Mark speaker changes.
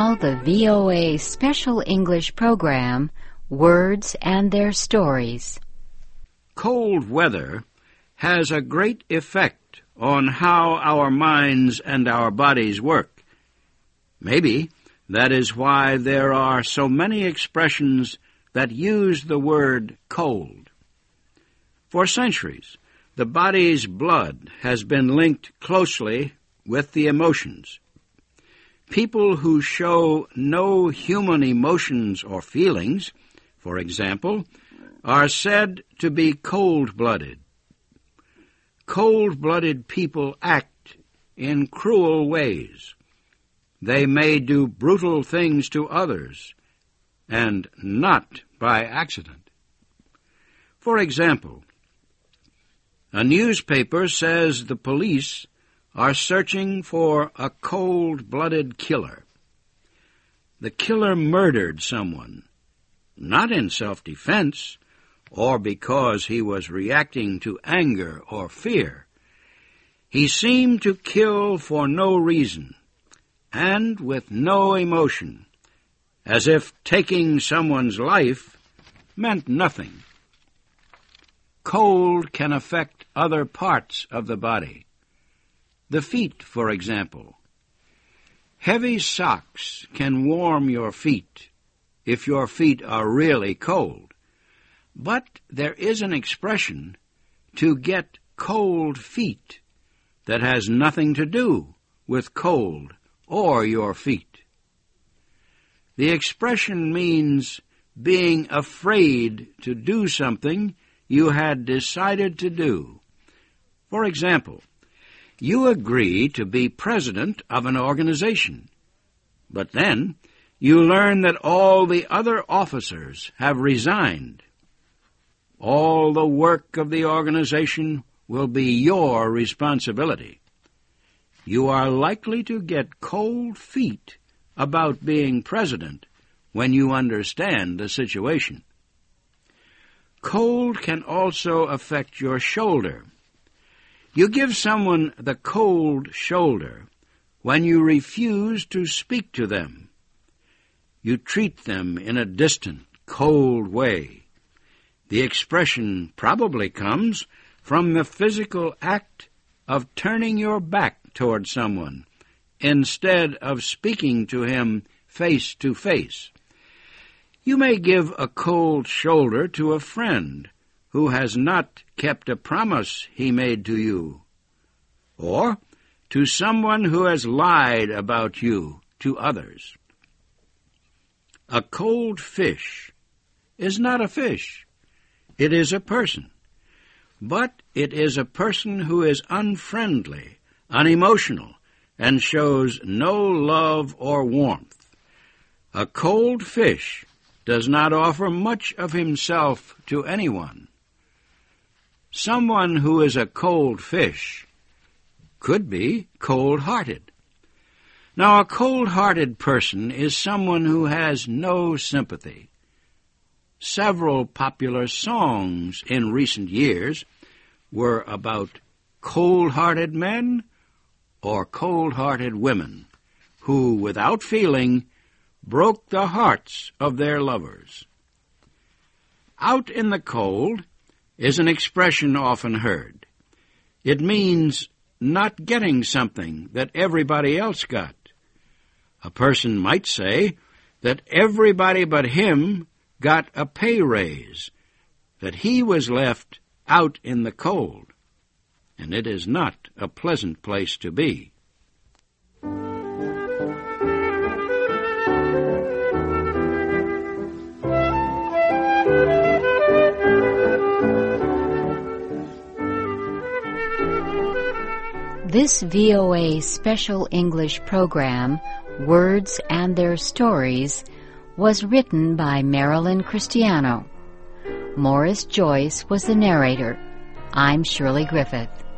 Speaker 1: now the VOA Special English program, Words and Their Stories.
Speaker 2: Cold weather has a great effect on how our minds and our bodies work. Maybe that is why there are so many expressions that use the word cold. For centuries, the body's blood has been linked closely with the emotions. People who show no human emotions or feelings, for example, are said to be cold-blooded. Cold-blooded people act in cruel ways. They may do brutal things to others, and not by accident. For example, a newspaper says the police are searching for a cold-blooded killer. The killer murdered someone, not in self-defense or because he was reacting to anger or fear. He seemed to kill for no reason and with no emotion, as if taking someone's life meant nothing. Cold can affect other parts of the body. The feet, for example. Heavy socks can warm your feet if your feet are really cold. But there is an expression to get cold feet that has nothing to do with cold or your feet. The expression means being afraid to do something you had decided to do. For example, you agree to be president of an organization, but then you learn that all the other officers have resigned. All the work of the organization will be your responsibility. You are likely to get cold feet about being president when you understand the situation. Cold can also affect your shoulder. You give someone the cold shoulder when you refuse to speak to them. You treat them in a distant, cold way. The expression probably comes from the physical act of turning your back toward someone instead of speaking to him face to face. You may give a cold shoulder to a friend who has not kept a promise he made to you, or to someone who has lied about you to others. A cold fish is not a fish. It is a person. But it is a person who is unfriendly, unemotional, and shows no love or warmth. A cold fish does not offer much of himself to anyone. Someone who is a cold fish could be cold-hearted. Now, a cold-hearted person is someone who has no sympathy. Several popular songs in recent years were about cold-hearted men or cold-hearted women who, without feeling, broke the hearts of their lovers. Out in the cold is an expression often heard. It means not getting something that everybody else got. A person might say that everybody but him got a pay raise, that he was left out in the cold, and it is not a pleasant place to be.
Speaker 1: This VOA Special English program, Words and Their Stories, was written by Marilyn Cristiano. Morris Joyce was the narrator. I'm Shirley Griffith.